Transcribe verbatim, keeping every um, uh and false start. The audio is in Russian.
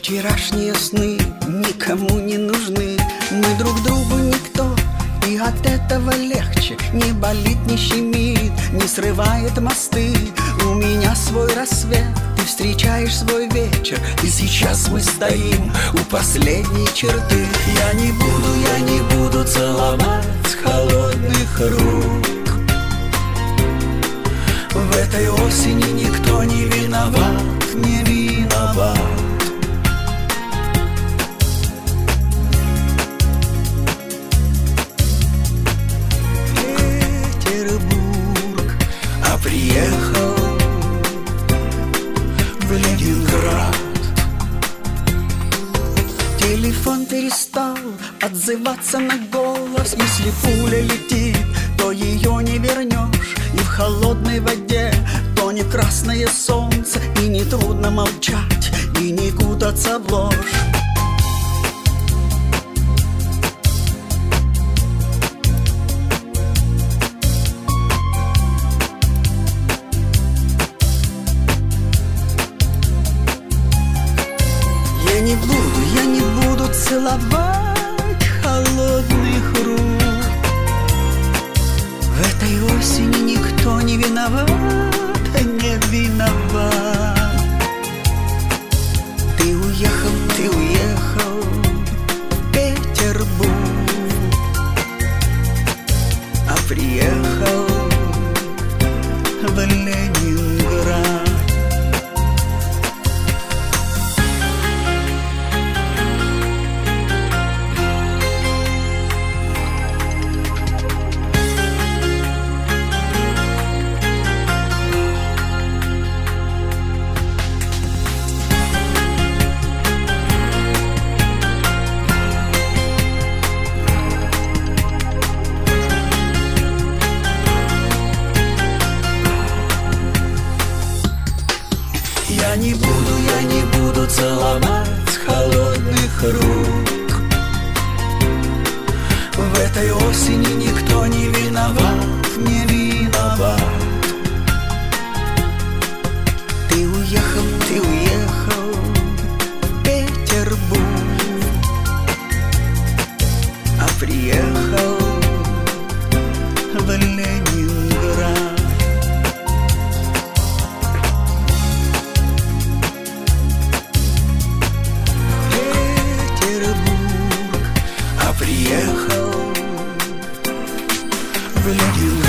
Вчерашние сны никому не нужны. Мы друг другу никто, и от этого легче. Не болит, не щемит, не срывает мосты. У меня свой рассвет, ты встречаешь свой вечер. И сейчас мы стоим у последней черты. Я не буду, я не буду целовать с холодных рук. В этой осени никто не виноват, не виноват. Петербург, а приехал в Ленинград. Телефон перестал отзываться на голос. Если пуля летит, то ее не вернешь. И в холодной воде тонет красное солнце. И не трудно молчать, и не кутаться в ложь. Я не буду, я не буду целовать холодных рук. В этой осени никто не виноват, не виноват. Ты уехал, ты уехал в Петербург, а приехал в Ленинград. Я не буду, я не буду целовать с холодных рук. В этой осени никто не виноват, не виноват. Ты уехал, ты уехал в Петербург, а приехал в Ленинград. Приехал в Ленинград.